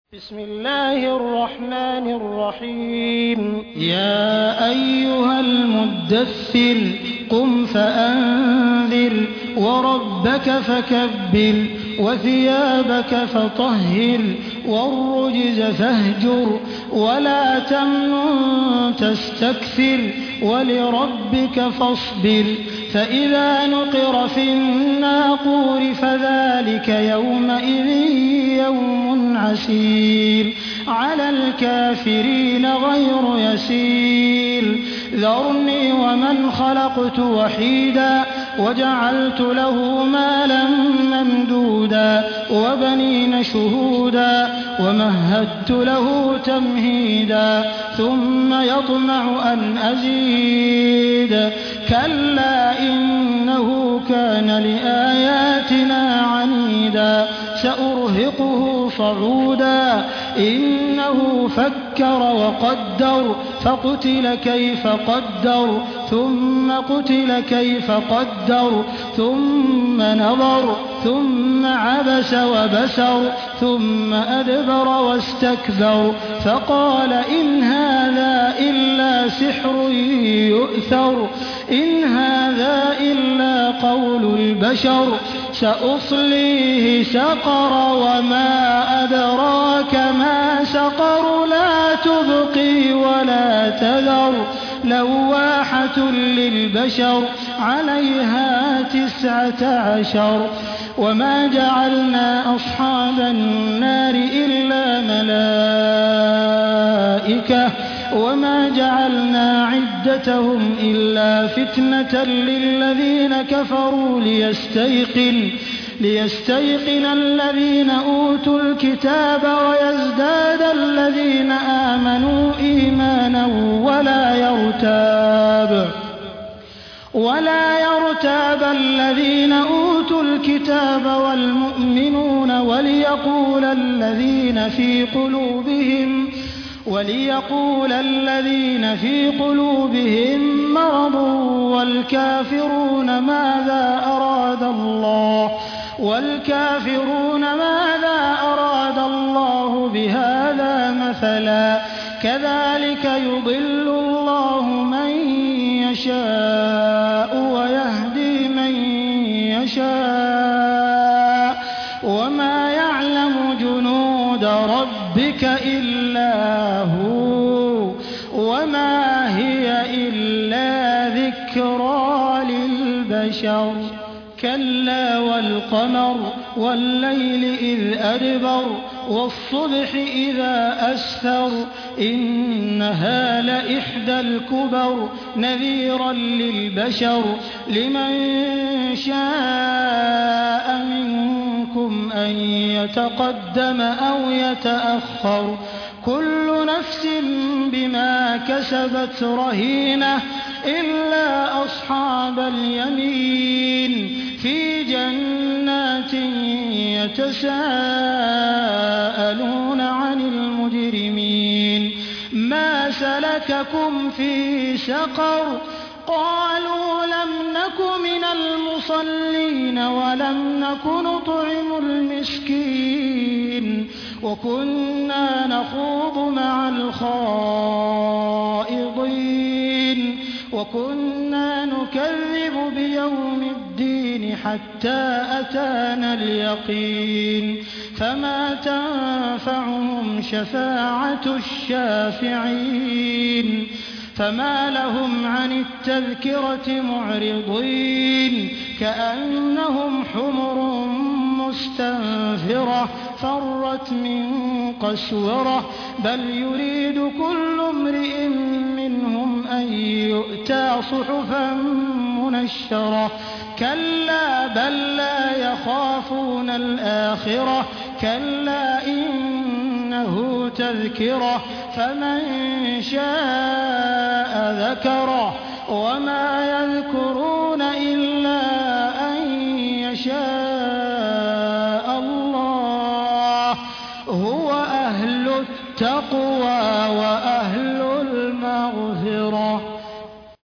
بسم الله الرحمن الرحيم يا أيها المدثر قم فأنذر وربك فكبر وثيابك فطهر والرجز فاهجر ولا تمنن تستكثر ولربك فاصبر فإذا نقر في الناقور فذلك يومئذ يوم عسير على الكافرين غير يسير ذرني ومن خلقت وحيدا وجعلت له مالا ممدودا وبنين شهودا ومهدت له تمهيدا ثم يطمع أن أزيد كلا إنه كان لآياتنا عنيدا سأرهقه صعودا إنه فكر وقدر فقتل كيف قدر ثم قتل كيف قدر ثم نظر ثم عبس وبسر ثم أدبر واستكبر فقال إن هذا إلا سحر يؤثر إن هذا إلا قول البشر سأصليه سقر وما أدراك ما سقر لا تبقي ولا تذر لواحة للبشر عليها 19 وما جعلنا أصحاب النار إلا ملائكة وما جعلنا عدتهم إلا فتنة للذين كفروا ليستيقن الذين أوتوا الكتاب ويزداد الذين آمنوا إيمانا ولا يرتاب الذين أوتوا الكتاب والمؤمنون وليقول الذين في قلوبهم مرض والكافرون ماذا أراد الله بهذا مثلا كذلك يضل الله من يشاء ويهدي من يشاء وما يعلم جنود ربك إلا هو وما هي إلا ذكرى للبشر كلا والقمر والليل إذ أدبر والصبح إذا أسفر إنها لإحدى الكبر نذيرا للبشر لمن شاء منكم أن يتقدم أو يتأخر كل نفس بما كسبت رهينة إلا أصحاب اليمين في جنات يتساءلون عن المجرمين ما سلككم في سقر قالوا لم نك من المصلين ولم نك نطعم المسكين وكنا نخوض مع الخائضين وكنا نكذب بيوم الدين حتى أتانا اليقين فما تنفعهم شفاعة الشافعين فما لهم عن التذكرة معرضين كأنهم حمر مستنفرة فرت من قسورة بل يريد كل امرئ منهم أن يؤتى صحفا منشرة كلا بل لا يخافون الآخرة كلا إنه تذكرة فمن شاء ذكره وما يذكرون إلا أن يشاء الله هو أهل التقوى